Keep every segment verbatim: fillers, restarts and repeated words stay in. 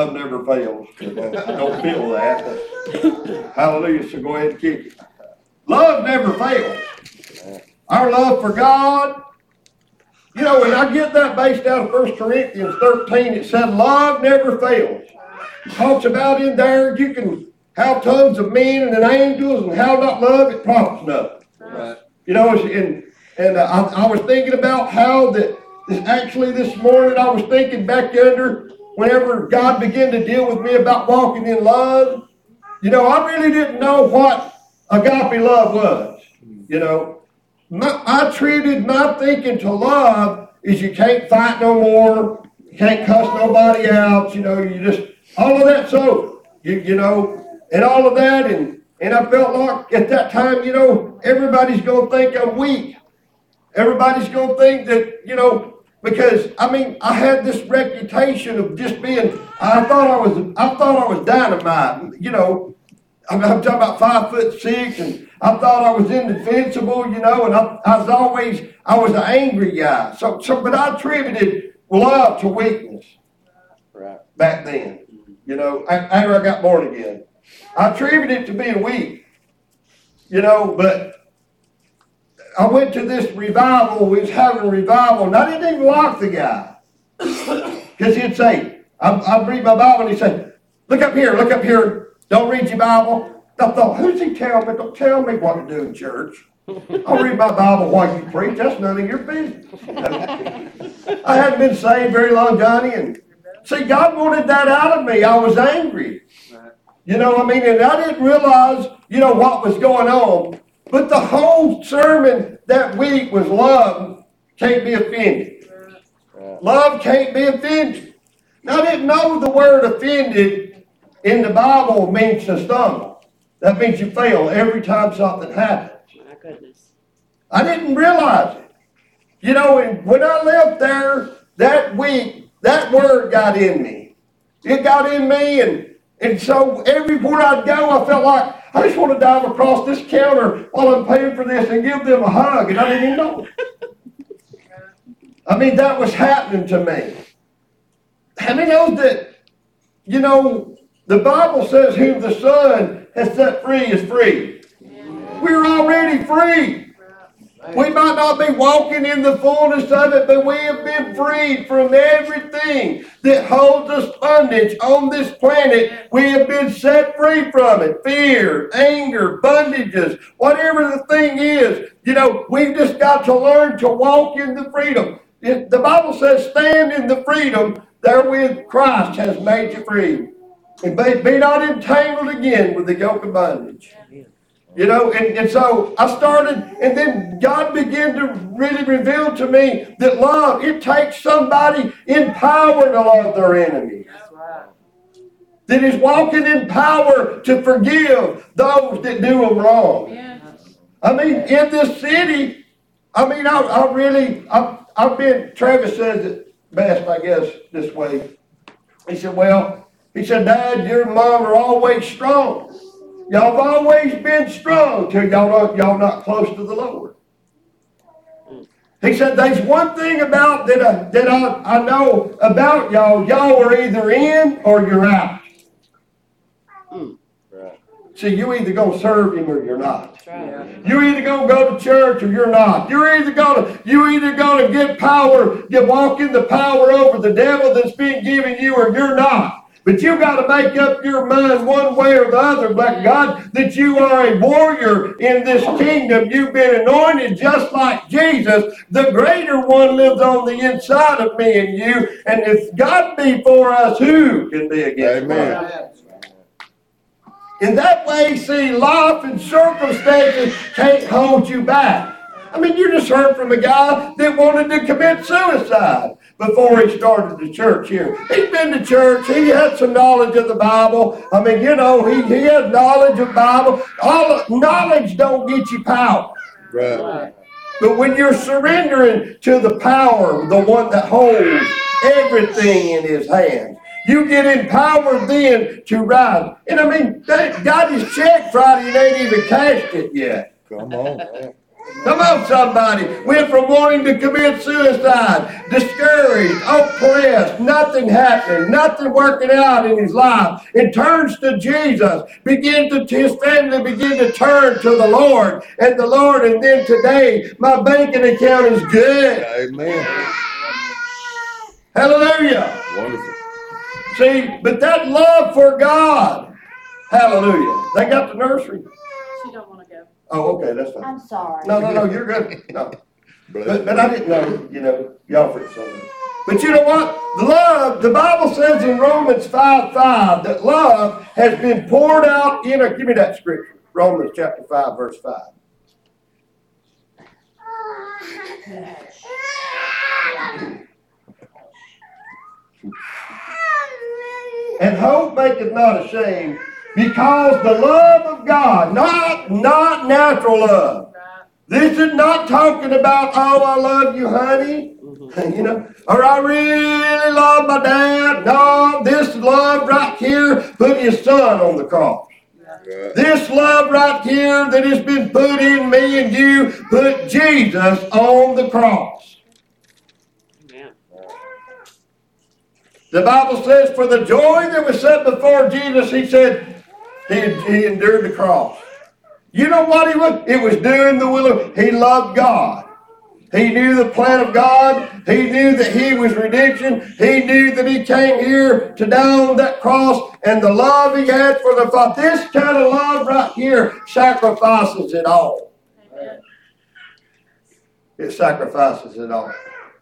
love never fails. I don't feel that. But hallelujah. So go ahead and kick it. Love never fails. Our love for God. You know, when I get that based out of First Corinthians thirteen, it said love never fails. It talks about in there, you can have tongues of men and angels and how not love, it profits nothing. Right. You know, and, and uh, I, I was thinking about how that this, actually this morning I was thinking back under whenever God began to deal with me about walking in love. You know, I really didn't know what agape love was. You know, my, I treated my thinking to love is you can't fight no more, you can't cuss nobody out, you know, you just, all of that. So, you, you know, and all of that, and, and I felt like at that time, you know, everybody's going to think I'm weak. Everybody's going to think that, you know, because, I mean, I had this reputation of just being, I thought I was, I thought I was dynamite, you know. I'm, I'm talking about five foot six, and I thought I was indefensible, you know, and I, I was always, I was an angry guy. So, so, but I attributed love to weakness right back then, you know, after I got born again. I attributed it to being weak, you know, but I went to this revival, we was having a revival, and I didn't even like the guy. Because he'd say, I'd, I'd read my Bible, and he'd say, look up here, look up here. Don't read your Bible. I thought, who's he telling me? Don't tell me what to do in church. I'll read my Bible while you preach. That's none of your business. I hadn't been saved very long, Johnny. And see, God wanted that out of me. I was angry. You know what I mean? And I didn't realize, you know, what was going on. But the whole sermon that week was love can't be offended. Love can't be offended. Now, I didn't know the word offended in the Bible means to stumble. That means you fail every time something happens. My goodness. I didn't realize it. You know, and when I left there that week, that word got in me. It got in me, and, and so everywhere I'd go, I felt like I just want to dive across this counter while I'm paying for this and give them a hug, and I didn't even know it. I mean, that was happening to me. How many knows that, you know, the Bible says whom the Son has set free is free. We're already free. We might not be walking in the fullness of it, but we have been freed from everything that holds us bondage on this planet. We have been set free from it. Fear, anger, bondages, whatever the thing is. You know, we've just got to learn to walk in the freedom. The Bible says, stand in the freedom therewith Christ has made you free. And be, be not entangled again with the yoke of bondage. You know, and, and so I started, and then God began to really reveal to me that love, it takes somebody in power to love their enemies. That is walking in power to forgive those that do them wrong. I mean, in this city, I mean, I, I really, I, I've been, Travis says it best, I guess, this way. He said, well, he said, Dad, your mom are always strong. Y'all have always been strong till y'all, y'all not close to the Lord. He said, there's one thing about that, I, that I, I know about y'all. Y'all are either in or you're out. Mm. Right. See, you either going to serve him or you're not. Right. You either going to go to church or you're not. You're either going to, you either going to get power, get walk in the power over the devil that's been given you, or you're not. But you got to make up your mind one way or the other, black God, that you are a warrior in this kingdom. You've been anointed just like Jesus. The greater one lives on the inside of me and you. And if God be for us, who can be against us? In that way, see, life and circumstances can't hold you back. I mean, you just heard from a guy that wanted to commit suicide before he started the church here. He'd been to church. He had some knowledge of the Bible. I mean, you know, he, he had knowledge of the Bible. All knowledge don't get you power. Right. But when you're surrendering to the power, the one that holds everything in his hands, you get empowered then to rise. And I mean, God has checked Friday and ain't even cashed it yet. Come on. Come on, somebody. Went from wanting to commit suicide, discouraged, oppressed, nothing happening, nothing working out in his life, and turns to Jesus. Begin to his family begin to turn to the Lord and the Lord. And then today, my banking account is good. Amen. Hallelujah. Wonderful. See, but that love for God. Hallelujah. They got the nursery. She don't want to go. Oh, okay, that's fine. I'm sorry. No, no, no, you're good. No. But, but I didn't know, you know, y'all for something. But you know what? Love, the Bible says in Romans five five that love has been poured out in a, give me that scripture. Romans chapter five, verse five. And hope maketh not ashamed, because the love of God, not, not natural love. This is not talking about, oh, I love you, honey. You know, or I really love my dad. No, this love right here put his son on the cross. This love right here that has been put in me and you put Jesus on the cross. Amen. The Bible says, for the joy that was set before Jesus, he said, he, he endured the cross. You know what he was? It was doing the will of, he loved God. He knew the plan of God. He knew that he was redemption. He knew that he came here to die on that cross, and the love he had for the Father. This kind of love right here sacrifices it all. Amen. It sacrifices it all.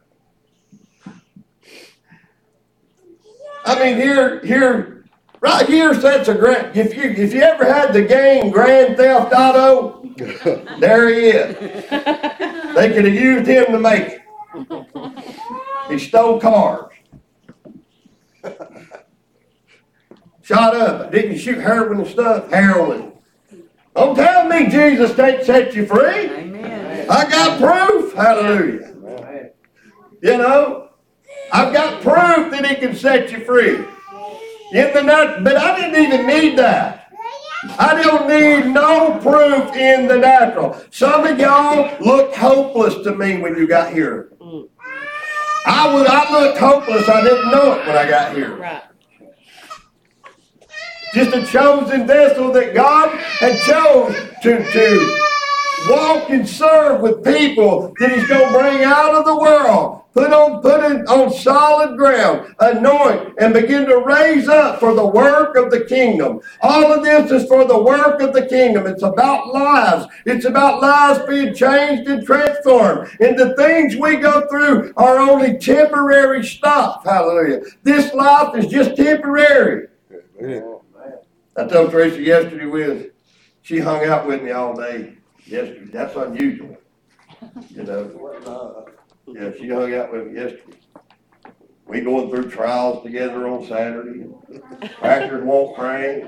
I mean, here, here, right here sets a grand. If you if you ever had the game Grand Theft Auto, there he is. They could have used him to make it. He stole cars. Shot up. Didn't you shoot heroin and stuff? Heroin. Don't tell me Jesus can't set you free. Amen. I got proof. Hallelujah. You know, I've got proof that he can set you free. In the nat- but I didn't even need that. I don't need no proof in the natural. Some of y'all looked hopeless to me when you got here. I would. I looked hopeless. I didn't know it when I got here. Right. Just a chosen vessel that God had chose to, to walk and serve with people that he's going to bring out of the world. Put on, put it on solid ground, anoint, and begin to raise up for the work of the kingdom. All of this is for the work of the kingdom. It's about lives. It's about lives being changed and transformed. And the things we go through are only temporary stuff. Hallelujah. This life is just temporary. Amen. I told Tracy yesterday, with she hung out with me all day yesterday. That's unusual. You know. Yeah, she hung out with me yesterday. We going through trials together on Saturday. Tractors won't crank.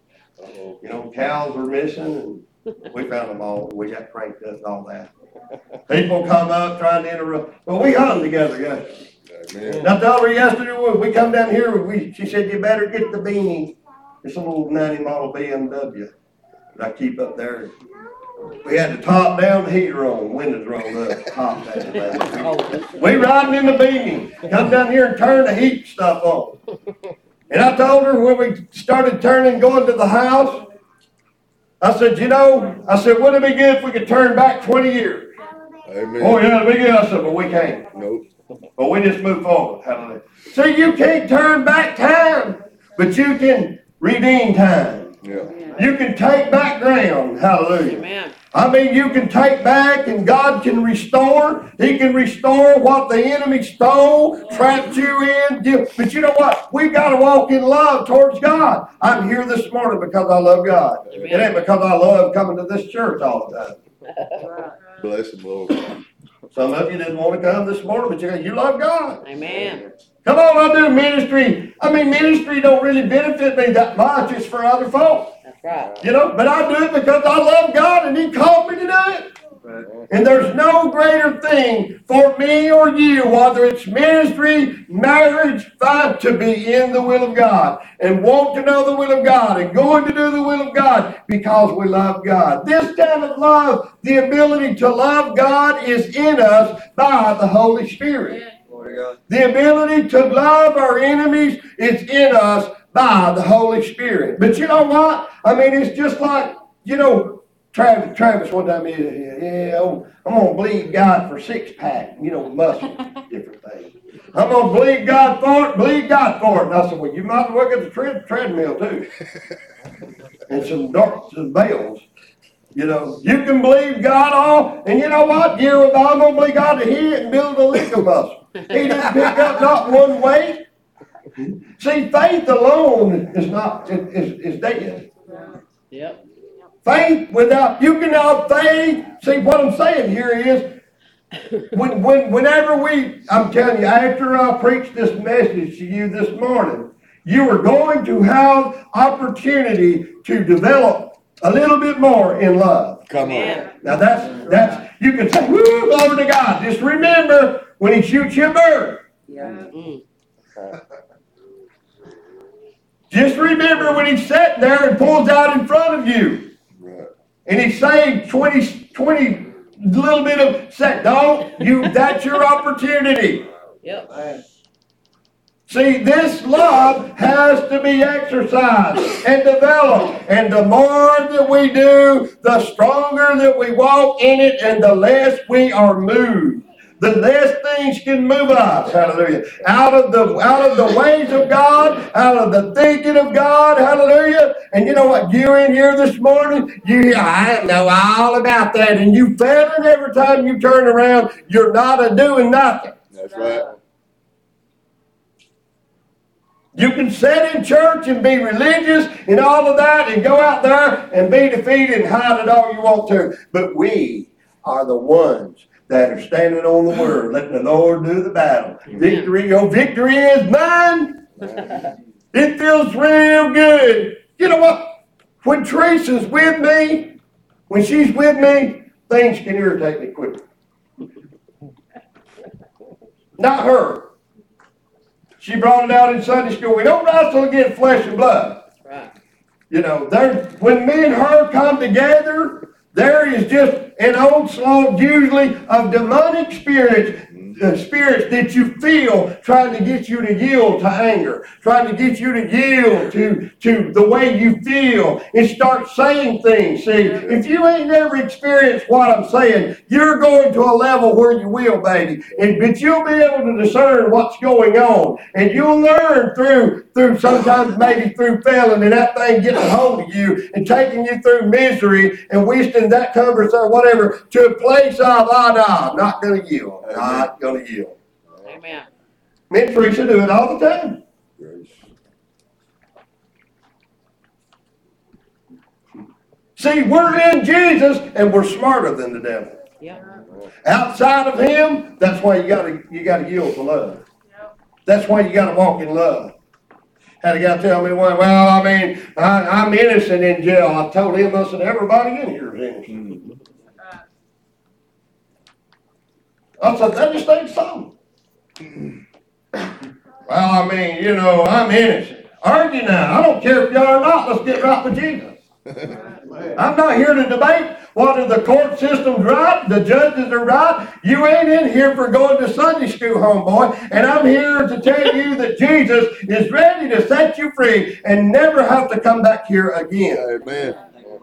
You know, cows are missing, and we found them all. We got cranked up and all that. People come up trying to interrupt. Well, we hung together yesterday. Amen. And I told her yesterday, when we come down here, we, she said, you better get the beanie. It's a little ninety model B M W that I keep up there. We had the top down, the heater on, windows rolled up, top down. We riding in the beanie, come down here and turn the heat stuff on. And I told her when we started turning, going to the house, I said, you know, I said, wouldn't it be good if we could turn back twenty years? Amen. Oh, yeah, it'd be good. I said, but we can't. Nope. But we just move forward. Hallelujah. See, you can't turn back time, but you can redeem time. Yeah. You can take back ground. Hallelujah. Amen. I mean, you can take back and God can restore. He can restore what the enemy stole, trapped you in. Give- But you know what? We got to walk in love towards God. I'm here this morning because I love God. Amen. It ain't because I love coming to this church all the time. Bless him, Lord. Some of you didn't want to come this morning, but you, you love God. Amen. Come on, I do ministry. I mean, ministry don't really benefit me that much. It's for other folks. That's right. You know, but I do it because I love God and he called me to do it. And there's no greater thing for me or you, whether it's ministry, marriage, fight, to be in the will of God and want to know the will of God and going to do the will of God because we love God. This kind of love, the ability to love God, is in us by the Holy Spirit. The ability to love our enemies is in us by the Holy Spirit. But you know what? I mean, it's just like, you know, Travis, Travis one time, he said, yeah, I'm going to believe God for six pack, you know, muscle, different things. I'm going to believe God for it, believe God for it. And I said, well, you might as well get the tread, treadmill too. And some darts and bells. You know, you can believe God all, and you know what? You, I'm going to believe God to hear it and build a leg muscle. He didn't pick up not one weight. See, faith alone is not, is, is dead. Yep. Faith without, you can have faith. See, what I'm saying here is, when, when, whenever we, I'm telling you, after I preached this message to you this morning, you are going to have opportunity to develop a little bit more in love. Come on. Yeah. Now that's, that's, you can say, woo, glory to God. Just remember when he shoots you a bird. Yeah. Mm. Just remember when he's sitting there and pulls out in front of you. Right. And he's saying twenty, twenty little bit of, say, don't, you, that's your opportunity. Yep. See, this love has to be exercised and developed. And the more that we do, the stronger that we walk in it and the less we are moved. The less things can move us, hallelujah, out of the out of the ways of God, out of the thinking of God, hallelujah. And you know what? You're in here this morning, you I know all about that, and you feel it every time you turn around. You're not a doing nothing. That's right. You can sit in church and be religious and all of that and go out there and be defeated and hide it all you want to. But we are the ones that are standing on the word, letting the Lord do the battle. Victory, your victory is mine. It feels real good. You know what? When Teresa's with me, when she's with me, things can irritate me quickly. Not her. She brought it out in Sunday school. We don't wrestle against flesh and blood. Right. You know, there, when me and her come together, there is just an onslaught usually of demonic spirits, uh, spirits that you feel trying to get you to yield to anger, trying to get you to yield to, to the way you feel and start saying things. See, if you ain't never experienced what I'm saying, you're going to a level where you will, baby. And, but you'll be able to discern what's going on. And you'll learn through, through sometimes maybe through failing and that thing getting a hold of you and taking you through misery and wasting that conversation or whatever to a place of, ah, no, I'm not going to yield. Not going to yield. Amen. Me and Teresa do it all the time. Grace. See, we're in Jesus and we're smarter than the devil. Yep. Outside of him, that's why you gotta you gotta yield to love. That's why you gotta walk in love. Had a guy tell me one, well, I mean, I, I'm innocent in jail. I told him, I said, everybody in here is innocent. I said, that just ain't so. Well, I mean, you know, I'm innocent. Argue now. I don't care if you are or not. Let's get right with Jesus. I'm not here to debate whether the court system's right, the judges are right. You ain't in here for going to Sunday school, homeboy. And I'm here to tell you that Jesus is ready to set you free and never have to come back here again. Amen.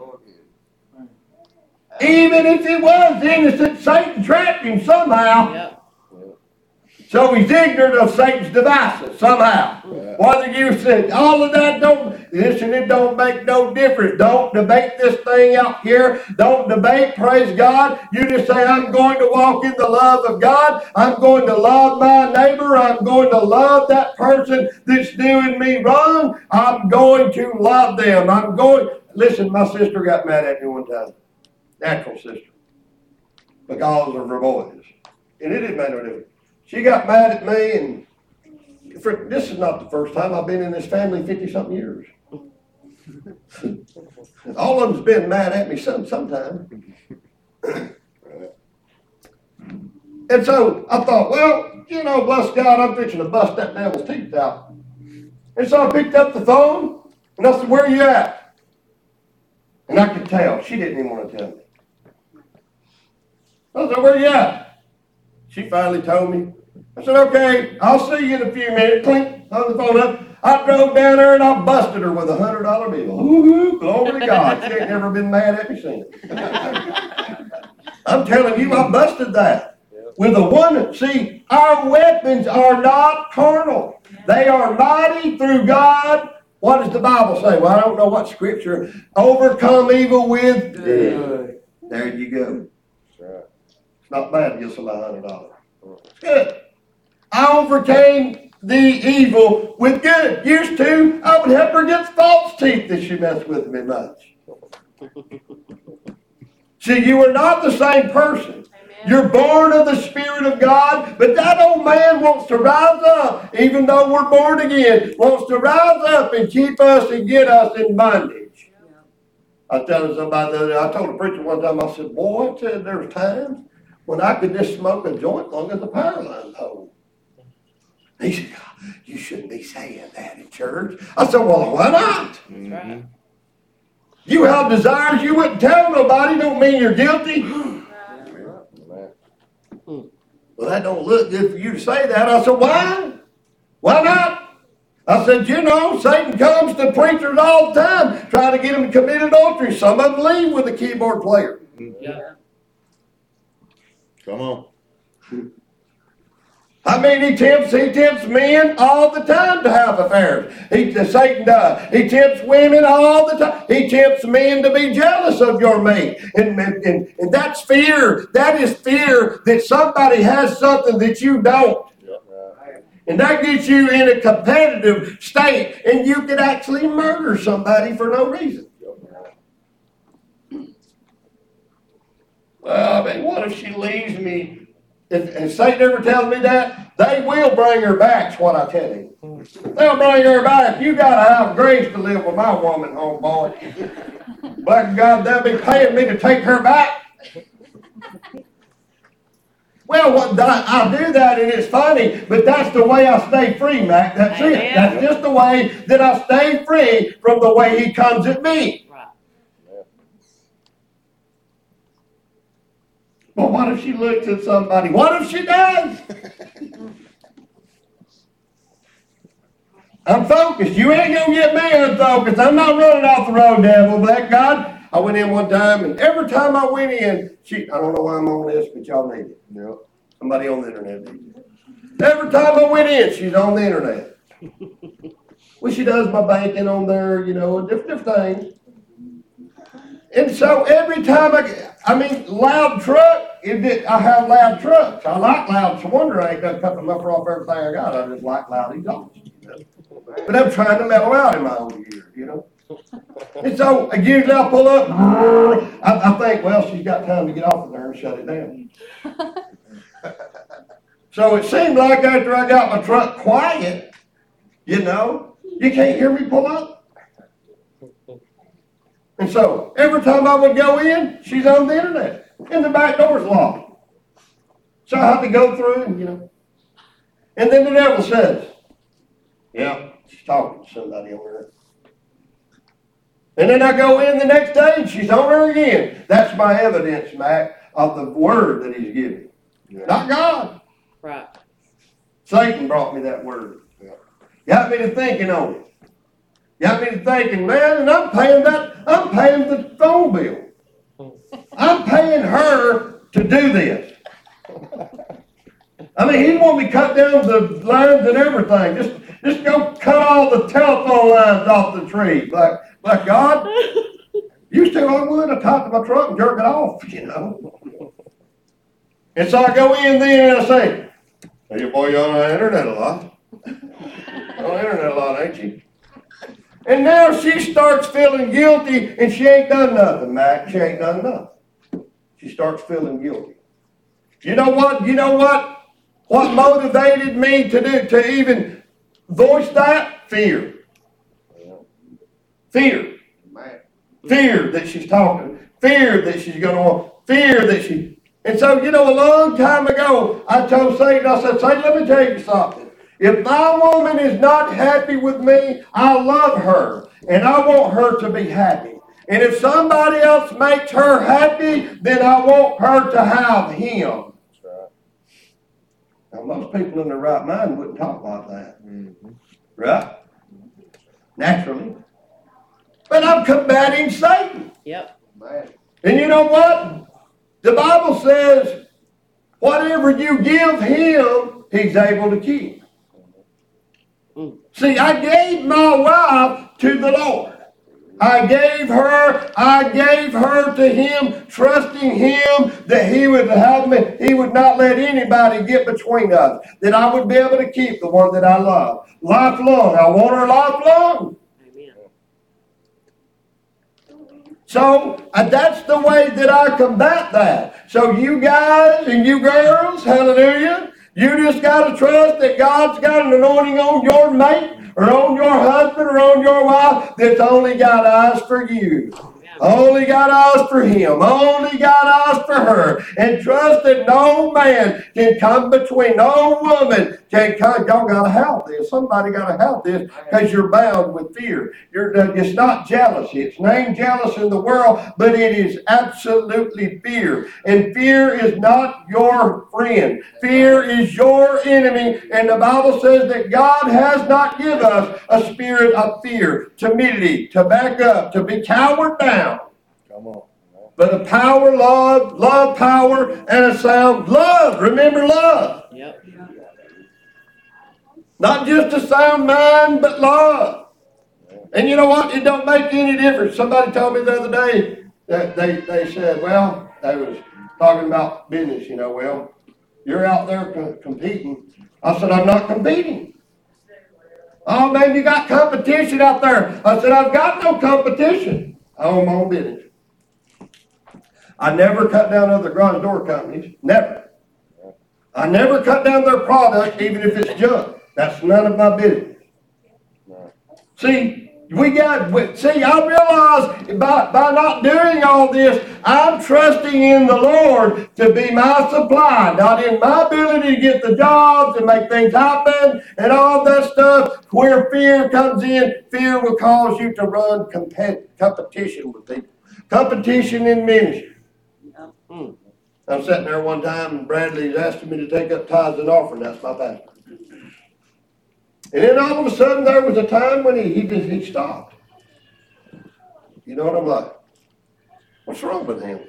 Even if he was innocent, Satan trapped him somehow. Yep. So he's ignorant of Satan's devices somehow. Whether you said all of that don't, listen, it don't make no difference. Don't debate this thing out here. Don't debate, praise God. You just say, I'm going to walk in the love of God. I'm going to love my neighbor. I'm going to love that person that's doing me wrong. I'm going to love them. I'm going, listen, my sister got mad at me one time. Natural sister. Because of her boys. And it didn't make no difference. She got mad at me, and for, this is not the first time I've been in this family fifty-something years. All of them's been mad at me some sometime. And so I thought, well, you know, bless God, I'm fixing to bust that devil's teeth out. And so I picked up the phone, and I said, where are you at? And I could tell. She didn't even want to tell me. I said, where are you at? She finally told me. I said, okay, I'll see you in a few minutes. Clink, hung the phone up. I drove down there and I busted her with a hundred dollar bill. Ooh, glory to God. She ain't never been mad at me since. I'm telling you, I busted that. With a one, see, our weapons are not carnal. They are mighty through God. What does the Bible say? Well, I don't know what scripture. Overcome evil with good. There you go. It's not bad to give somebody a hundred dollars. Good. I overcame the evil with good. Used to, I would help her get false teeth if she messed with me much. See, you are not the same person. You're born of the Spirit of God, but that old man wants to rise up, even though we're born again, wants to rise up and keep us and get us in bondage. I was telling somebody the other day, I told a preacher one time, I said, boy, I said, there's times when I could just smoke a joint long as the power line's hold. He said, you shouldn't be saying that in church. I said, well, why not? Mm-hmm. You have desires you wouldn't tell nobody, don't mean you're guilty. Well, that don't look good for you to say that. I said, why? Why not? I said, you know, Satan comes to preachers all the time, trying to get them to commit adultery. Some of them leave with a keyboard player. Yeah. Come on. I mean, he tempts, he tempts men all the time to have affairs. He, Satan does. He tempts women all the time. He tempts men to be jealous of your mate. And, and, and that's fear. That is fear that somebody has something that you don't. And that gets you in a competitive state, and you could actually murder somebody for no reason. Well, I mean, what if she leaves me? If, if Satan ever tells me that, they will bring her back, is what I tell him. They'll bring her back. You got to have grace to live with my woman, homeboy. Black God, they'll be paying me to take her back. Well, what, I, I do that, and it's funny, but that's the way I stay free, Mac. That's Amen. it. That's just the way that I stay free from the way he comes at me. Well, what if she looks at somebody? What if she does? I'm focused. You ain't going to get me unfocused. I'm not running off the road, devil. Black God. I went in one time, and every time I went in, she, I don't know why I'm on this, but y'all need it. Yep. Somebody on the internet needs it. Every time I went in, she's on the internet. Well, she does my banking on there, you know, different, different things. And so every time I get, I mean, loud truck, it did, I have loud trucks. I like loud. So wonder I ain't done cut the muffler off everything I got. I just like loud exhaust. You know? But I'm trying to mellow out in my old years, you know. And so usually I pull up. I, I think, well, she's got time to get off of there and shut it down. So it seemed like after I got my truck quiet, you know, you can't hear me pull up. And so every time I would go in, she's on the internet. And the back door's locked. So I have to go through and, you know. And then the devil says, yeah, she's talking to somebody over there. And then I go in the next day and she's on her again. That's my evidence, Mac, of the word that he's giving. Yeah. Not God. Right. Satan brought me that word. Yeah. Got me to thinking on it. Got me to thinking, man, and I'm paying that, I'm paying the phone bill. I'm paying her to do this. I mean, he want me to cut down the lines and everything. Just, just go cut all the telephone lines off the tree. Like, like God, you still on wood, I talk to my truck and jerk it off, you know. And so I go in then and I say, hey, your boy, you're on the internet a lot. You're on the internet a lot, ain't you? And now she starts feeling guilty, and she ain't done nothing, Mac. She ain't done nothing. She starts feeling guilty. You know what? You know what? What motivated me to do, to even voice that? Fear. Fear. Fear that she's talking. Fear that she's going to want. Fear that she... And so, you know, a long time ago, I told Satan, I said, Satan, let me tell you something. If my woman is not happy with me, I love her, and I want her to be happy. And if somebody else makes her happy, then I want her to have him. That's right. Now, most people in their right mind wouldn't talk like that. Mm-hmm. Right? Naturally. But I'm combating Satan. Yep. Man. And you know what? The Bible says, whatever you give him, he's able to keep. Mm. See, I gave my wife to the Lord. I gave her, I gave her to him, trusting him that he would have me, he would not let anybody get between us, that I would be able to keep the one that I love. Lifelong. I want her lifelong. Amen. So uh, that's the way that I combat that. So you guys and you girls, hallelujah, you just got to trust that God's got an anointing on your mate or on your husband or on your wife that's only got eyes for you. Only got eyes for him. Only got eyes for her. And trust that no man can come between. No woman can come. Y'all got to have this. Somebody got to have this because you're bound with fear. You're, it's not jealousy. It's named jealous in the world, but it is absolutely fear. And fear is not your friend. Fear is your enemy. And the Bible says that God has not given us a spirit of fear, timidity, to back up, to be cowered down. Come on. But a power, love, love, power, and a sound love. Remember love. Yep. Not just a sound mind, but love. And you know what? It don't make any difference. Somebody told me the other day that they, they said, well, they was talking about business, you know, well, you're out there co- competing. I said, I'm not competing. Oh, man, you got competition out there. I said, I've got no competition. I own my own business. I never cut down other garage door companies. Never. I never cut down their product, even if it's junk. That's none of my business. See, we got, see, I realize by, by not doing all this, I'm trusting in the Lord to be my supply, not in my ability to get the jobs and make things happen and all that stuff. Where fear comes in, fear will cause you to run compet- competition with people. Competition in ministry. Mm. I'm sitting there one time and Bradley's asking me to take up tithes and offering. That's my pastor. And then all of a sudden there was a time when he, he just he stopped. You know what I'm like? What's wrong with him?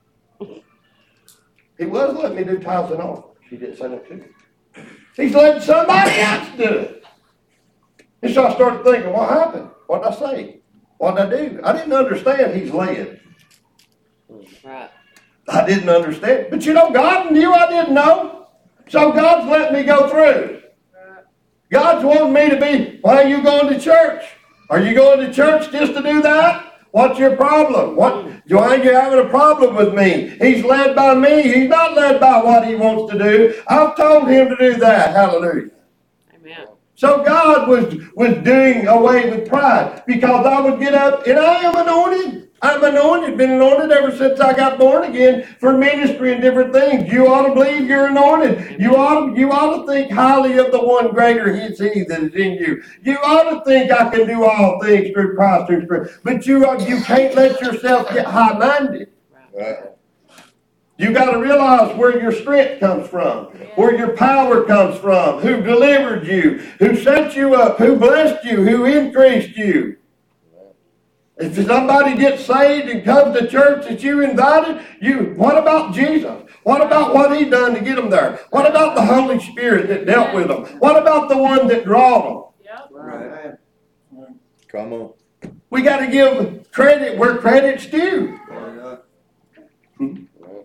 He was letting me do tithes and offerings. He didn't say that to me. He's letting somebody else do it. And so I started thinking, what happened? What did I say? What did I do? I didn't understand he's led. Right. I didn't understand. But you know, God knew I didn't know. So God's letting me go through. God's wanting me to be, why are you going to church? Are you going to church just to do that? What's your problem? What, why are you having a problem with me? He's led by me. He's not led by what he wants to do. I've told him to do that. Hallelujah. Amen. So God was, was doing away with pride because I would get up and I am anointed. I'm anointed, been anointed ever since I got born again for ministry and different things. You ought to believe you're anointed. You ought to, you ought to think highly of the one greater is he that is in you. You ought to think I can do all things through Christ who strengthens. But you, you can't let yourself get high-minded. Right. You got to realize where your strength comes from, where your power comes from, who delivered you, who set you up, who blessed you, who increased you. If somebody gets saved and comes to church that you invited, you, what about Jesus? What about what he done to get them there? What about the Holy Spirit that dealt with them? What about the one that drawed them? Yep. Right. Come on. We got to give credit where credit's due. Hmm.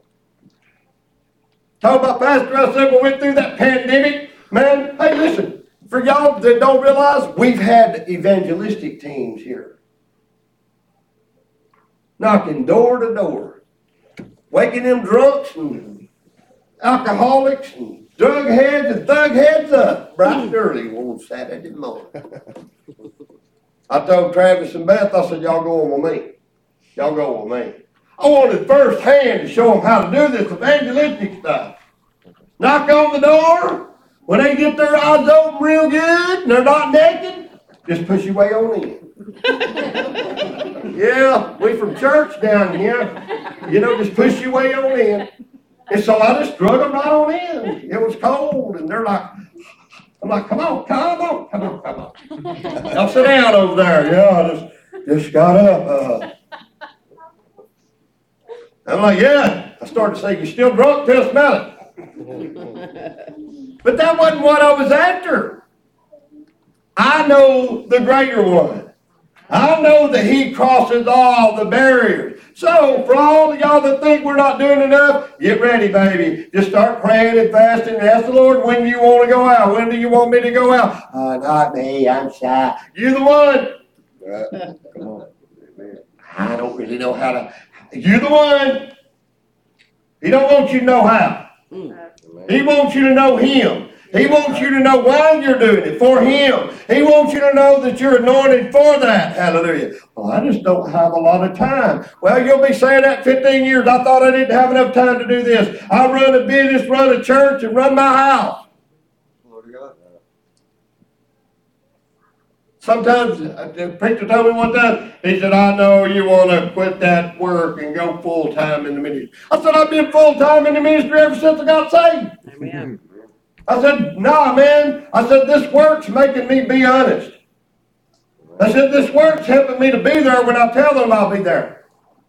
Talk about Pastor, I said we went through that pandemic. Man, hey, listen, for y'all that don't realize, we've had evangelistic teams here. Knocking door to door, waking them drunks and alcoholics and drug heads and thug heads up bright and early on Saturday morning. I told Travis and Beth, I said, y'all go on with me. Y'all go with me. I wanted firsthand to show them how to do this evangelistic stuff. Knock on the door. When they get their eyes open real good and they're not naked, just push your way on in. Yeah, we from church down here. You know, just push your way on in. And so I just drug them right on in. It was cold, and they're like, I'm like, come on, come on, come on, come on. Y'all sit down over there. Yeah, I just, just got up. Uh, I'm like, yeah. I started to say, you still drunk? Till I smell it. But that wasn't what I was after. I know the greater one. I know that he crosses all the barriers. So, for all of y'all that think we're not doing enough, get ready, baby. Just start praying and fasting and ask the Lord, when do you want to go out? When do you want me to go out? Uh, not me, I'm shy. You the one. Right. Come on. Amen. I don't really know how to. You the one. He don't want you to know how. He wants you to know him. He wants you to know why you're doing it, for him. He wants you to know that you're anointed for that. Hallelujah. Well, I just don't have a lot of time. Well, you'll be saying that fifteen years. I thought I didn't have enough time to do this. I run a business, run a church, and run my house. Sometimes, the preacher told me one time, he said, I know you want to quit that work and go full-time in the ministry. I said, I've been full-time in the ministry ever since I got saved. Amen. I said, nah, man. I said, this work's making me be honest. I said, this work's helping me to be there when I tell them I'll be there.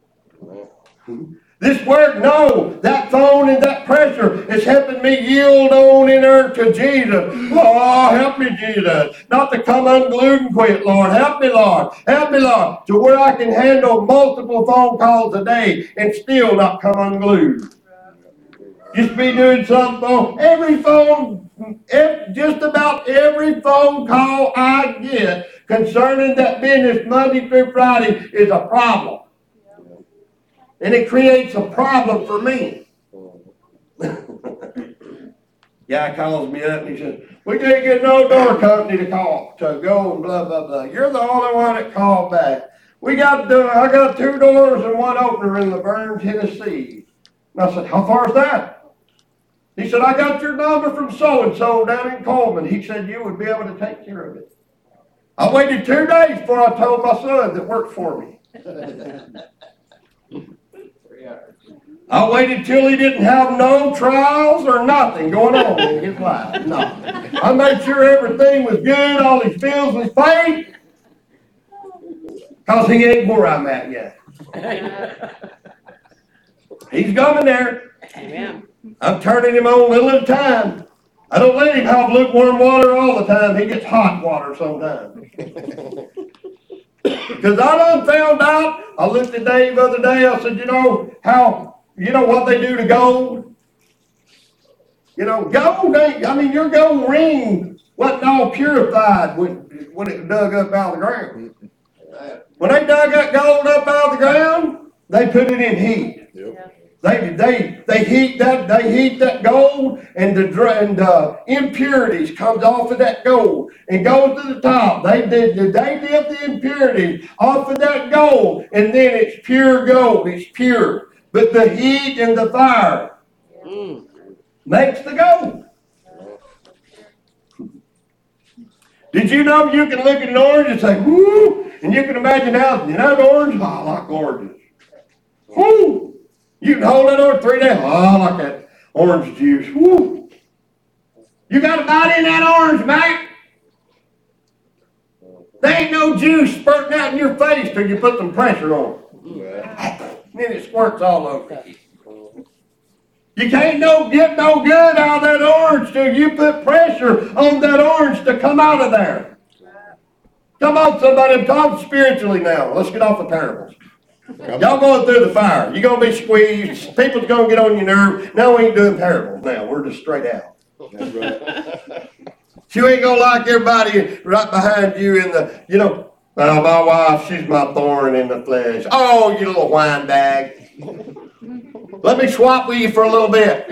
This work, no, that phone and that pressure is helping me yield on in her to Jesus. Oh, help me, Jesus. Not to come unglued and quit, Lord. Help me, Lord. Help me, Lord. To where I can handle multiple phone calls a day and still not come unglued. Just be doing something. Every phone, just about every phone call I get concerning that business Monday through Friday is a problem. And it creates a problem for me. Guy calls me up and he says, we can't get no door company to call, to go and blah, blah, blah. You're the only one that called back. We got, uh, I got two doors and one opener in Laverne, Tennessee. And I said, how far is that? He said, I got your number from so-and-so down in Coleman. He said you would be able to take care of it. I waited two days before I told my son that worked for me. I waited till he didn't have no trials or nothing going on in his life. No. I made sure everything was good, all his bills was paid, because he ain't where I'm at yet. He's coming there. Amen. I'm turning him on a little at a time. I don't let him have lukewarm water all the time. He gets hot water sometimes. Because I done found out, I looked at Dave the other day, I said, you know how, you know what they do to gold? You know, gold ain't, I mean, your gold ring wasn't all purified when, when it dug up out of the ground. When they dug that gold up out of the ground, they put it in heat. Yep. They they they heat that they heat that gold, and the and the impurities comes off of that gold and goes to the top. They did they, they dip the impurities off of that gold, and then it's pure gold. It's pure, but the heat and the fire mm. makes the gold. Did you know you can look at an orange and say, "Whoo," and you can imagine how you know orange? Oh, I like oranges. Whoo. You can hold it over three days. Oh, I like that orange juice. Woo. You got to bite in that orange, mate. There ain't no juice spurting out in your face till you put some pressure on it. And then it squirts all over you. You can't no, get no good out of that orange till you put pressure on that orange to come out of there. Come on, somebody. I'm talking spiritually now. Let's get off the parables. Y'all going through the fire. You're going to be squeezed. People's going to get on your nerve. Now we ain't doing parables now. We're just straight out. That's right. You ain't going to like everybody right behind you in the, you know, well, my wife, she's my thorn in the flesh. Oh, you little wine bag. Let me swap with you for a little bit.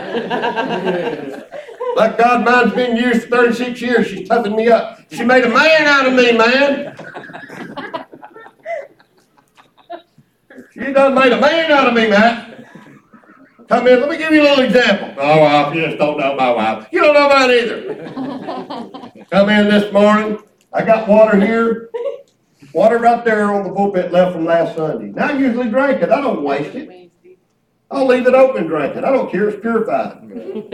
Like God, mine's been used for thirty-six years. She's toughing me up. She made a man out of me, man. You done made a man out of me, Matt. Come in, let me give you a little example. Oh, wife, you just don't know my wife. You don't know mine either. Come in this morning. I got water here. Water right there on the pulpit left from last Sunday. Now I usually drink it. I don't waste it. I'll leave it open and drink it. I don't care. It's purified.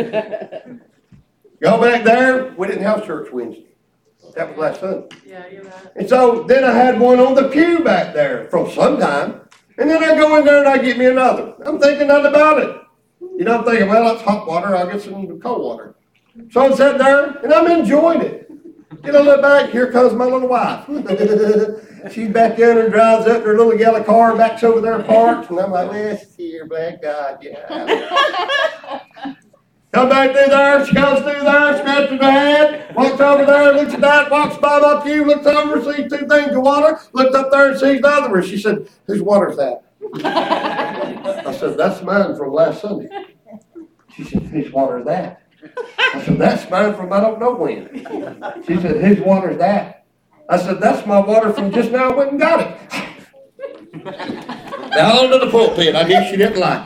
Go back there. We didn't have church Wednesday. That was last Sunday. Yeah, you're right. And so then I had one on the pew back there from sometime. And then I go in there and I get me another. I'm thinking nothing about it. You know, I'm thinking, well, that's hot water. I'll get some cold water. So I'm sitting there and I'm enjoying it. Then I look back, here comes my little wife. She's back in and drives up in her little yellow car, backs over there parked, and I'm like, let's see here, black God, yeah. Come back through there, she goes through there, scratches her head, walks over there, looks at that, walks by my pew, looks over, sees two things of water, looks up there and sees the other one. She said, whose water's that? I said, that's mine from last Sunday. She said, whose water's that? I said, that's mine from I don't know when. She said, whose water's that? I said, that's my water from just now. I went and got it. Now onto the pulpit. I guess she didn't like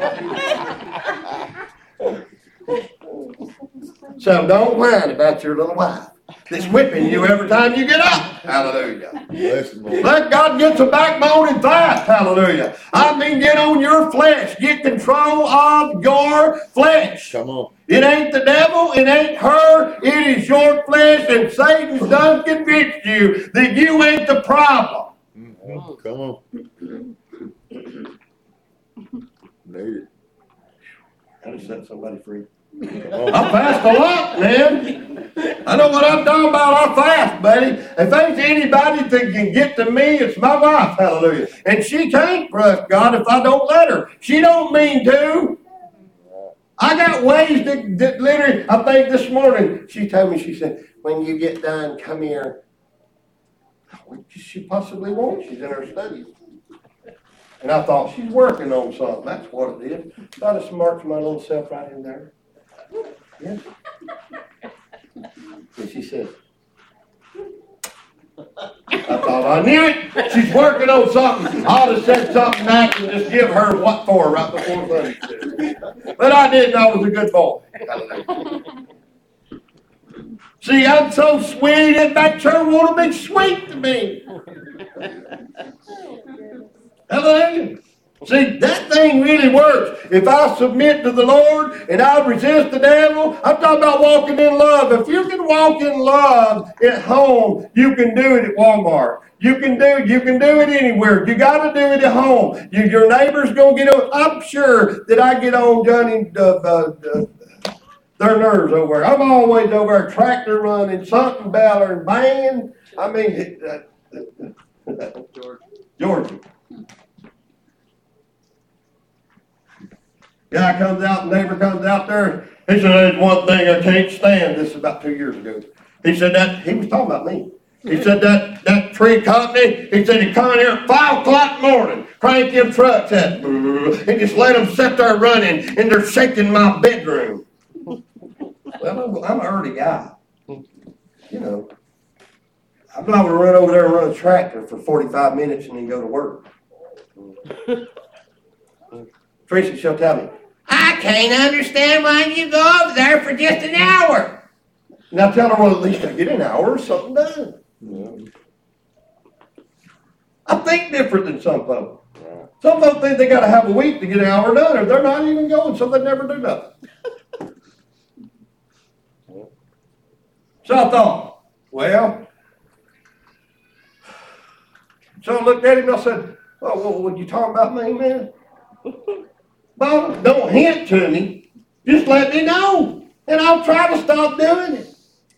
it. So don't whine about your little wife that's whipping you every time you get up. Hallelujah. Let God get some backbone and fast. Hallelujah. I mean, get on your flesh. Get control of your flesh. Come on. It ain't the devil, it ain't her, it is your flesh, and Satan's done convinced you that you ain't the problem. Mm-hmm. Come on. Made it. I just set somebody free. Come I fast a lot, man. I know what I'm talking about. I fast, buddy. If there's anybody that can get to me, it's my wife. Hallelujah. And she can't trust God if I don't let her. She don't mean to. I got ways that, that literally, I think this morning, she told me, she said, when you get done, come here. What does she possibly want? She's in her studies. And I thought, she's working on something. That's what it is. So I just marked my little self right in there. Yeah. And she said, I thought I knew it. She's working on something. I ought to said something back and just give her what for right before Sunday. But I didn't know I was a good boy. See, I'm so sweet, and that sure want to be sweet to me. Hallelujah. See, that thing really works. If I submit to the Lord and I resist the devil, I'm talking about walking in love. If you can walk in love at home, you can do it at Walmart. You can do you can do it anywhere. You got to do it at home. You, your neighbor's gonna get on. I'm sure that I get on Johnny uh, uh, uh, their nerves over there. I'm always over there tractor running, something bellowing, banging. I mean, uh, Georgia. Guy comes out, the neighbor comes out there. He said, there's one thing I can't stand. This is about two years ago. He said that, he was talking about me. He said that, that tree company, he said he come in here at five o'clock in the morning, crank them trucks up, and just let them sit there running, and they're shaking my bedroom. Well, I'm an early guy. You know, I'm not going to run over there and run a tractor for forty-five minutes and then go to work. Tracy, she'll tell me, I can't understand why you go over there for just an hour. And I tell her, well, at least I get an hour or something done. Yeah. I think different than some folks. Yeah. Some folks think they got to have a week to get an hour done, or they're not even going, so they never do nothing. So I thought, well, so I looked at him and I said, oh, well, what you talking about me, man? Well, don't hint to me. Just let me know, and I'll try to stop doing it.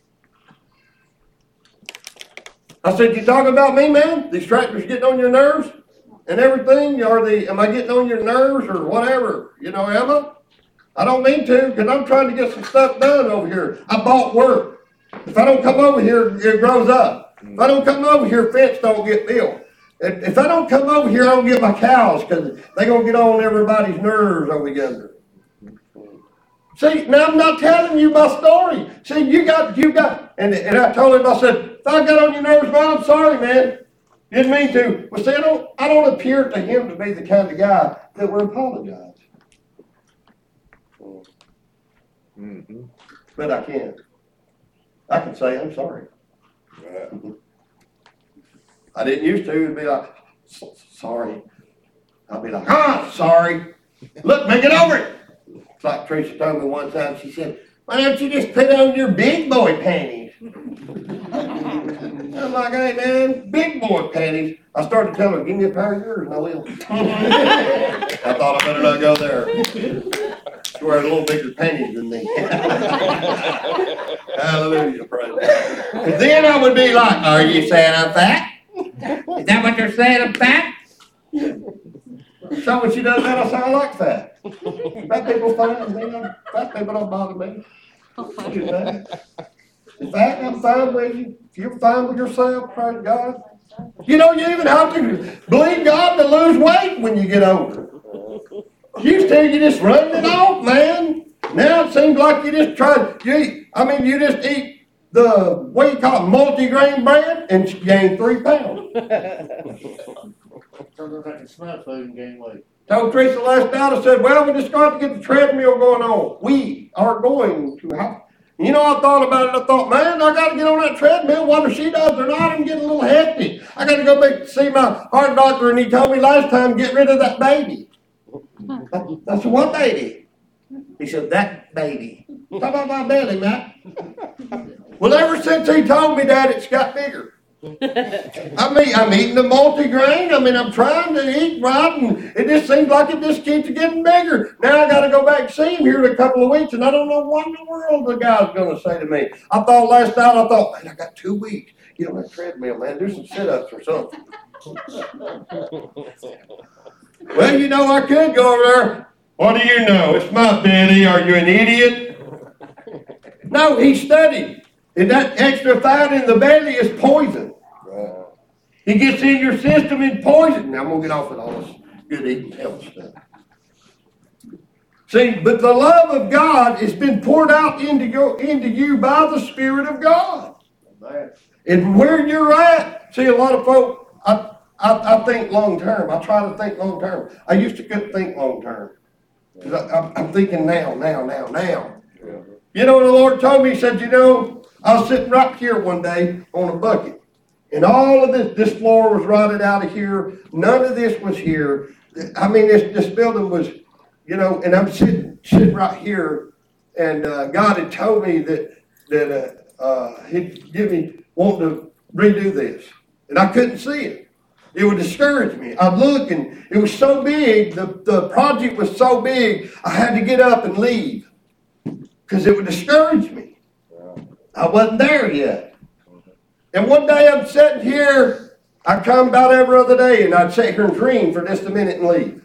I said, you talking about me, man? These tractors getting on your nerves and everything? Are they, am I getting on your nerves or whatever? You know, am I? I don't mean to, because I'm trying to get some stuff done over here. I bought work. If I don't come over here, it grows up. If I don't come over here, fence don't get built. If I don't come over here, I don't get my cows because they're going to get on everybody's nerves over yonder. See, now I'm not telling you my story. See, you got, you got, and, and I told him, I said, if I got on your nerves, man, I'm sorry, man. Didn't mean to. Well, see, I don't, I don't appear to him to be the kind of guy that would apologize. Mm-hmm. But I can. I can say, I'm sorry. Right. I didn't used to. It'd be like, sorry. I'll be like, ah, sorry. Look, man, get over it. It's like Teresa told me one time. She said, why don't you just put on your big boy panties? I'm like, hey, man, big boy panties. I started telling her, give me a pair of yours and I will. I thought I better not go there. She wears a little bigger panties than me. Hallelujah, praise God. And then I would be like, are you saying I'm fat? Is that what you're saying, I'm fat? So when she does that, I say I like fat. Fat people fine with me. Fat people don't bother me. In fact, I'm fine with you. If you're fine with yourself, praise God. You know, you even have to believe God to lose weight when you get older. Used to, you just running it off, man. Now it seems like you just try, you eat, I mean, you just eat the, what do you call it, multi-grain bread and gain three pounds. Turns out I can smell food and gain weight. Told Teresa last night, I said, well, we just got to get the treadmill going on. We are going to have, you know, I thought about it. I thought, man, I got to get on that treadmill, whether she does or not. I'm getting a little hefty. I got to go back to see my heart doctor, and he told me last time, get rid of that baby. I, I said, what baby? He said, that baby. Talk about my belly, Matt. Well, ever since he told me that, it's got bigger. I mean, I'm eating the multi-grain. I mean, I'm trying to eat right, and it just seems like it just keeps getting bigger. Now I got to go back and see him here in a couple of weeks, and I don't know what in the world the guy's going to say to me. I thought last night, I thought, man, I got two weeks. Get on that treadmill, man. Do some sit-ups or something. Well, you know, I could go over there. What do you know? It's my belly. Are you an idiot? No, he studied. And that extra fat in the belly is poison. Right. It gets in your system and poison. Now I'm going to get off with all this good eating health stuff. See, but the love of God has been poured out into, your, into you by the Spirit of God. Amen. And where you're at, see, a lot of folk, I, I, I think long term. I try to think long term. I used to couldn't think long term. Because I'm, I'm thinking now, now, now, now. Yeah. You know, the Lord told me, He said, you know, I was sitting right here one day on a bucket. And all of this, this floor was rotted out of here. None of this was here. I mean, this, this building was, you know, and I'm sitting, sitting right here. And uh, God had told me that, that uh, uh, He'd give me, want to redo this. And I couldn't see it. It would discourage me. I'd look and it was so big, the, the project was so big, I had to get up and leave. Because it would discourage me. I wasn't there yet. And one day I'm sitting here, I come about every other day and I'd sit here and dream for just a minute and leave.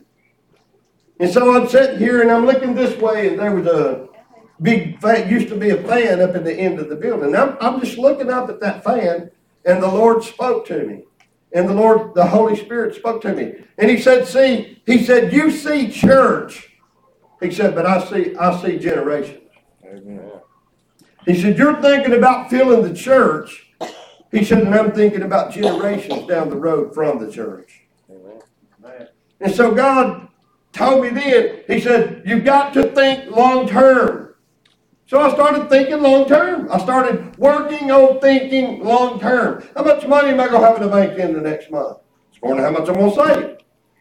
And so I'm sitting here and I'm looking this way and there was a big fan, used to be a fan up at the end of the building. I'm, I'm just looking up at that fan and the Lord spoke to me. And the Lord, the Holy Spirit spoke to me. And He said, see, He said, you see church. He said, but I see, I see generations. Amen. He said, you're thinking about filling the church. He said, and I'm thinking about generations down the road from the church. Amen. And so God told me then, He said, you've got to think long term. So I started thinking long term. I started working on thinking long term. How much money am I going to have in the bank in the next month? It's going to how much I'm going to save.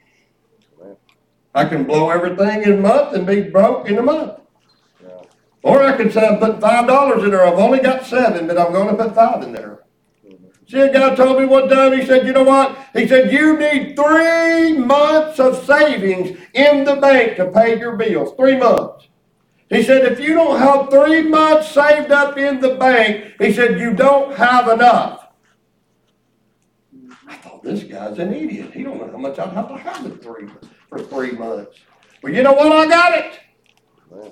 Amen. I can blow everything in a month and be broke in a month. Yeah. Or I could say I'm putting five dollars in there. I've only got seven, but I'm going to put five in there. See, a guy told me one time, he said, you know what? He said, you need three months of savings in the bank to pay your bills. Three months. He said, if you don't have three months saved up in the bank, he said, you don't have enough. I thought, this guy's an idiot. He don't know how much I'd have to have in three, for three months. Well, you know what? I got it. Amen.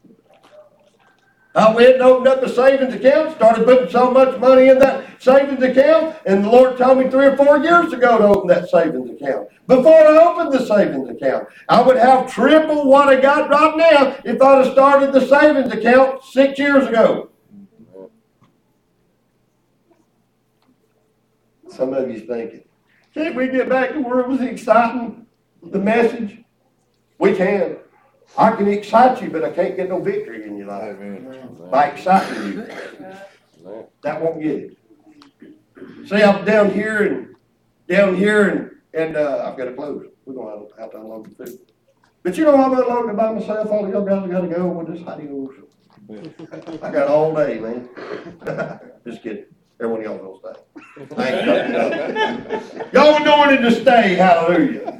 I went and opened up a savings account, started putting so much money in that savings account, and the Lord told me three or four years ago to open that savings account. Before I opened the savings account, I would have triple what I got right now if I'd have started the savings account six years ago. Some of you's thinking, Can't we get back to where it was exciting? The message? We can. I can excite you, but I can't get no victory in your life by exciting you. That won't get it. See, I'm down here and down here and and uh, I've got to close. We're going to have to unload the food. But you know I'm unloading it by myself. All of y'all guys got to go with this hot eagles. I got all day, man. Just kidding. Every one of y'all will stay. Thank you. Y'all anointed to stay. Hallelujah.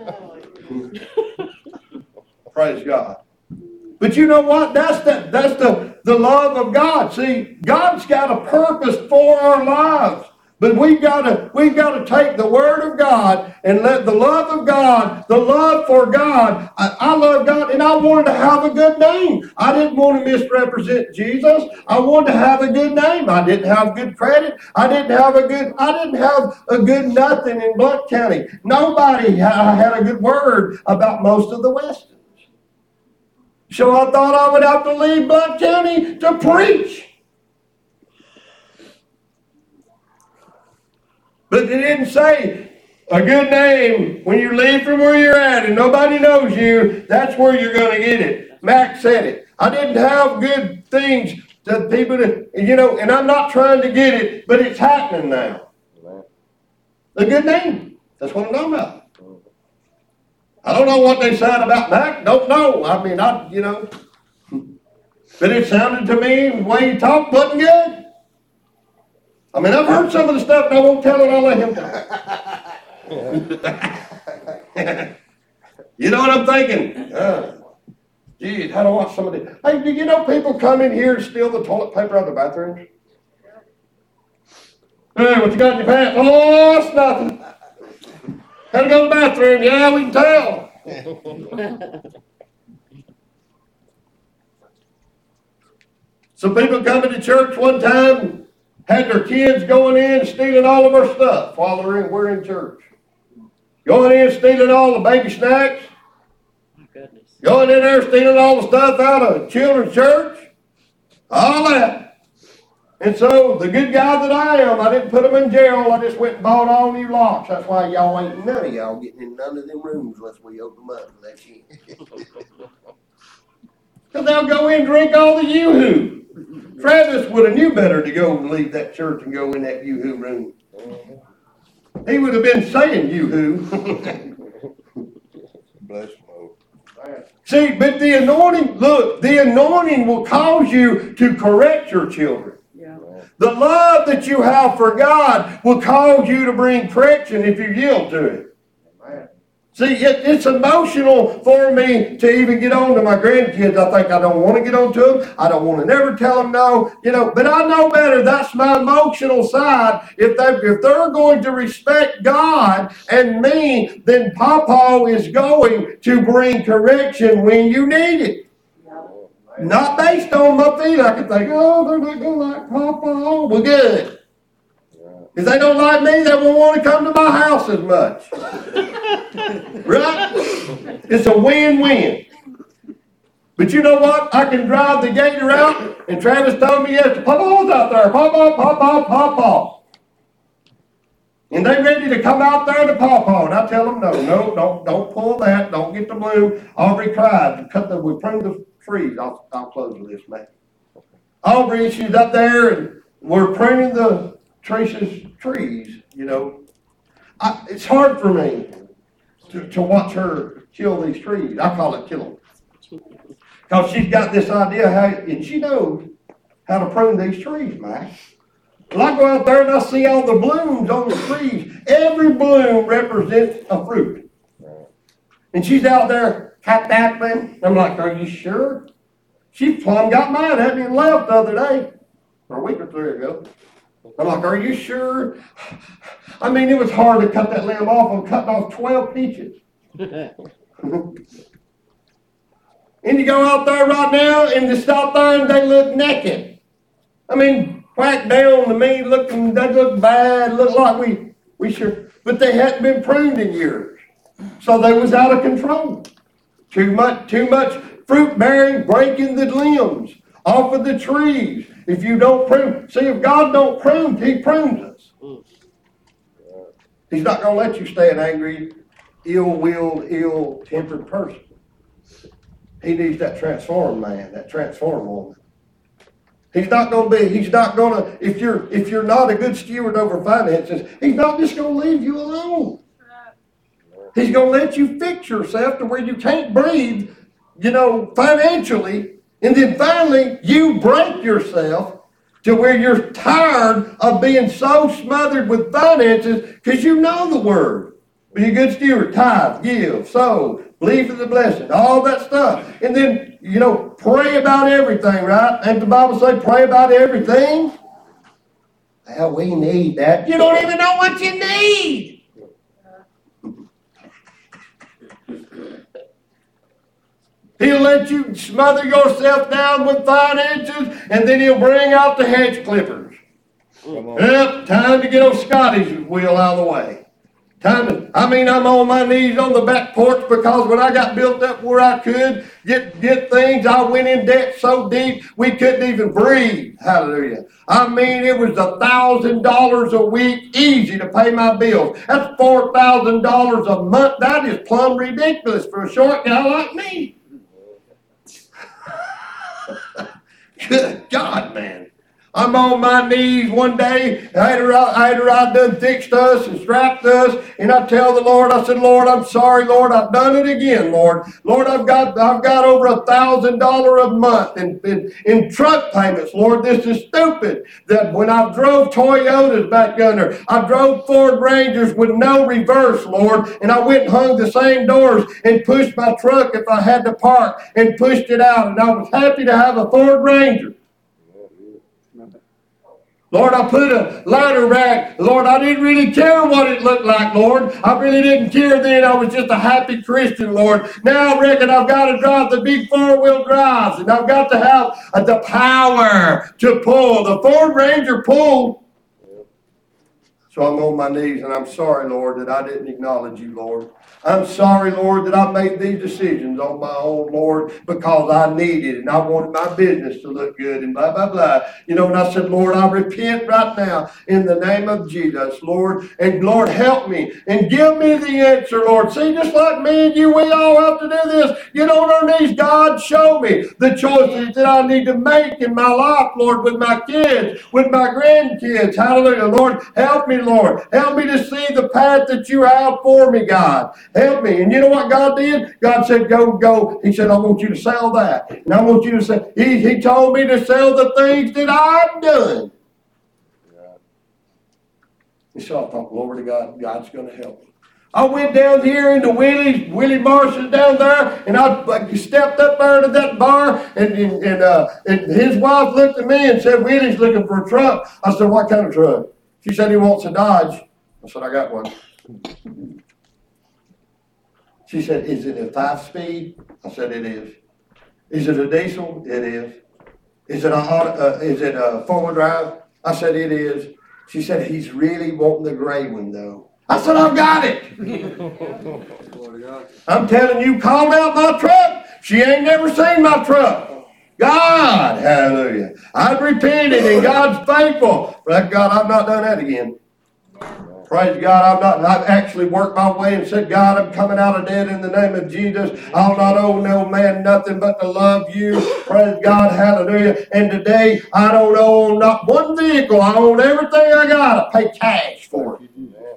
Praise God. But you know what? That's the, that's the, the love of God. See, God's got a purpose for our lives. But we've got to we've got to take the Word of God and let the love of God, the love for God. I, I love God, and I wanted to have a good name. I didn't want to misrepresent Jesus. I wanted to have a good name. I didn't have good credit. I didn't have a good. I didn't have a good nothing in Blount County. Nobody had, had a good word about most of the Westons. So I thought I would have to leave Blount County to preach. But it didn't say a good name when you leave from where you're at and nobody knows you, that's where you're going to get it. Mac said it. I didn't have good things to people to, you know, and I'm not trying to get it, but it's happening now. A good name. That's what I'm talking about. I don't know what they said about Mac. Don't know. I mean, I, you know. But it sounded to me, the way he talked wasn't good. I mean, I've heard some of the stuff, and I won't tell it, I'll let him talk. You know what I'm thinking? Uh, geez, how do I want somebody... Hey, do you know people come in here and steal the toilet paper out of the bathrooms? Hey, what you got in your pants? Oh, it's nothing. Had to go to the bathroom. Yeah, we can tell. Some people coming to church one time had their kids going in stealing all of our stuff while they're in, we're in church. Going in stealing all the baby snacks. My goodness. Going in there stealing all the stuff out of children's church. All that. And so the good guy that I am, I didn't put them in jail. I just went and bought all new locks. That's why y'all ain't none of y'all getting in none of them rooms unless we open them up and let you in. Because they'll go in and drink all the yoo-hoo. Travis would have knew better to go and leave that church and go in that yoo-hoo room. He would have been saying yoo-hoo. Bless him. See, but the anointing, look, the anointing will cause you to correct your children. Yeah. The love that you have for God will cause you to bring correction if you yield to it. See, it, it's emotional for me to even get on to my grandkids. I think I don't want to get on to them. I don't want to never tell them no, you know, but I know better. That's my emotional side. If, they, if they're going to respect God and me, then Papa is going to bring correction when you need it. Not based on my feet. I can think, oh, they're not going to like Papa. Oh, well, good. If they don't like me, they won't want to come to my house as much. Right? It's a win-win. But you know what? I can drive the gator out, and Travis told me yesterday, Papa's out there. Papa, Papa, Papa. And they ready to come out there to Papa. And I tell them, no, no, don't, don't pull that. Don't get the bloom. Aubrey tried to cut the, we pruned the trees. I'll, I'll close with this, man. Aubrey, she's up there, and we're pruning the Trace's trees, you know. I, it's hard for me to, to watch her kill these trees. I call it kill them. Because she's got this idea how, and she knows how to prune these trees, Mike. Well, I go out there and I see all the blooms on the trees. Every bloom represents a fruit. And she's out there cat battling. I'm like, are you sure? She plumb got mad at me and left the other day, or a week or three ago. I'm like, are you sure? I mean, it was hard to cut that limb off. I'm cutting off twelve peaches. And you go out there right now and they stop there and they look naked. I mean, whacked down to me, looking, they look bad, look like we, we sure, but they hadn't been pruned in years. So they was out of control. Too much, too much fruit bearing, breaking the limbs off of the trees. If you don't prune, see, if God don't prune, He prunes us. He's not going to let you stay an angry, ill-willed, ill-tempered person. He needs that transformed man, that transformed woman. He's not going to be, he's not going to, if you're, if you're not a good steward over finances, he's not just going to leave you alone. He's going to let you fix yourself to where you can't breathe, you know, financially. And then finally, you break yourself to where you're tired of being so smothered with finances because you know the word. Be a good steward, tithe, give, sow, believe in the blessing, all that stuff. And then, you know, pray about everything, right? And the Bible say pray about everything. Well, we need that. You don't even know what you need. He'll let you smother yourself down with finances, and then he'll bring out the hedge clippers. Yep, time to get old Scotty's wheel out of the way. Time to, I mean, I'm on my knees on the back porch because when I got built up where I could get, get things, I went in debt so deep we couldn't even breathe. Hallelujah. I mean, it was a thousand dollars a week easy to pay my bills. That's four thousand dollars a month. That is plumb ridiculous for a short guy like me. Good God, man. I'm on my knees one day after I, after I done fixed us and strapped us, and I tell the Lord, I said, Lord, I'm sorry, Lord, I've done it again, Lord. Lord, I've got I've got over a thousand dollars a month in, in, in truck payments. Lord, this is stupid. That when I drove Toyotas back under, I drove Ford Rangers with no reverse, Lord, and I went and hung the same doors and pushed my truck if I had to park and pushed it out, and I was happy to have a Ford Ranger. Lord, I put a ladder rack. Lord, I didn't really care what it looked like, Lord. I really didn't care then. I was just a happy Christian, Lord. Now I reckon I've got to drive the big four-wheel drives, and I've got to have uh, the power to pull. The Ford Ranger pulled. So I'm on my knees, and I'm sorry, Lord, that I didn't acknowledge you, Lord. I'm sorry, Lord, that I made these decisions on my own, Lord, because I needed it, and I wanted my business to look good, and blah, blah, blah. You know, and I said, Lord, I repent right now in the name of Jesus, Lord, and Lord, help me, and give me the answer, Lord. See, just like me and you, we all have to do this. Get on our knees, God, show me the choices that I need to make in my life, Lord, with my kids, with my grandkids. Hallelujah, Lord, help me, Lord. Help me to see the path that you have for me, God. Help me. And you know what God did? God said, go, go. He said, I want you to sell that. And I want you to say, he, he told me to sell the things that I've done. And so I thought, Lord God, God's going to help me. I went down here into Willie's, Willie Marshall's down there, and I stepped up there to that bar, and, and, and, uh, and his wife looked at me and said, Willie's looking for a truck. I said, what kind of truck? She said, he wants a Dodge. I said, I got one. She said, is it a five-speed? I said, it is. Is it a diesel? It is. Is it a, uh, is it a four-wheel drive? I said, it is. She said, he's really wanting the gray one, though. I said, I've got it. I'm telling you, called out my truck. She ain't never seen my truck. God, hallelujah. I've repented, and God's faithful. But God, I've not done that again. Praise God, I've not, I've actually worked my way and said, God, I'm coming out of debt in the name of Jesus. I'll not owe no man nothing but to love you. Praise God, hallelujah. And today, I don't own not one vehicle. I own everything I got. I pay cash for it.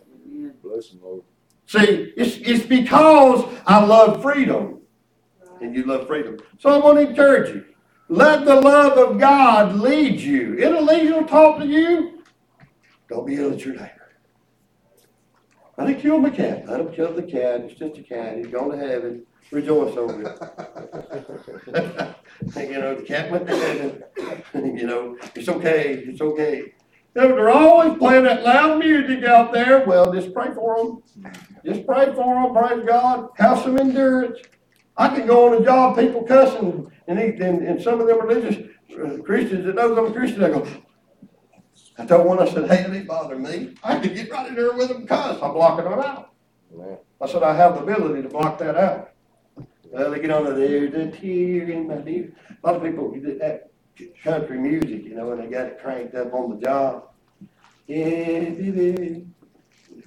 See, it's, it's because I love freedom. And you love freedom. So I want to encourage you. Let the love of God lead you. It'll lead you to talk to you. Don't be ill at your neighbor. I didn't kill my cat. I didn't kill the cat. It's just a cat. He's gone to heaven. Rejoice over it. You know, the cat went to heaven. You know, it's okay. It's okay. You know, they're always playing that loud music out there. Well, just pray for them. Just pray for them. Praise God. Have some endurance. I can go on a job, people cussing, and, he, and, and some of them religious uh, Christians that knows I'm a Christian, I go, I told one, I said, hey, it ain't bother me. I could get right in there with them cuss. I'm blocking them out. Yeah. I said, I have the ability to block that out. Well, they get on there, there's a tear in my dear. A lot of people do that country music, you know, and they got it cranked up on the job. Yeah, baby.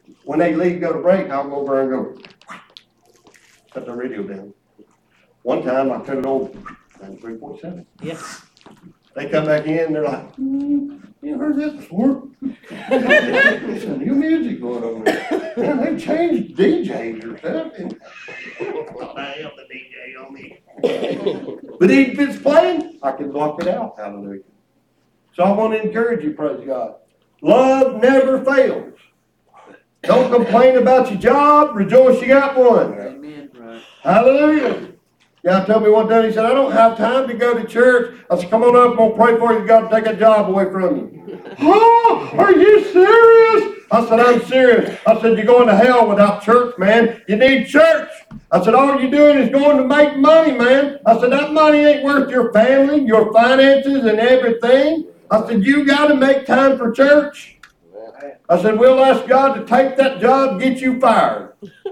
when they leave, go to break, I'll go over and go, cut the radio down. One time I cut it over, ninety-three point seven. Yes. They come back in, they're like, hmm, you heard that before? There's some new music going on there. Man, they changed D Js or something. I am the D J on me. But if it's playing, I can block it out, hallelujah. So I want to encourage you, praise God. Love never fails. Don't complain about your job, rejoice you got one. Amen. Right. Hallelujah. God told me one day, he said, I don't have time to go to church. I said, come on up, I'm going to pray for you. God take a job away from you. Oh, are you serious? I said, I'm serious. I said, you're going to hell without church, man. You need church. I said, all you're doing is going to make money, man. I said, that money ain't worth your family, your finances, and everything. I said, you got to make time for church. I said, we'll ask God to take that job, get you fired.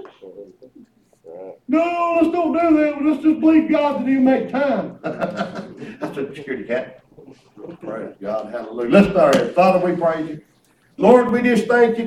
No, let's don't do that. Let's just believe God that He'll make time. That's a security cat. Praise God. Hallelujah. Let's start here. Father, we praise you. Lord, we just thank you.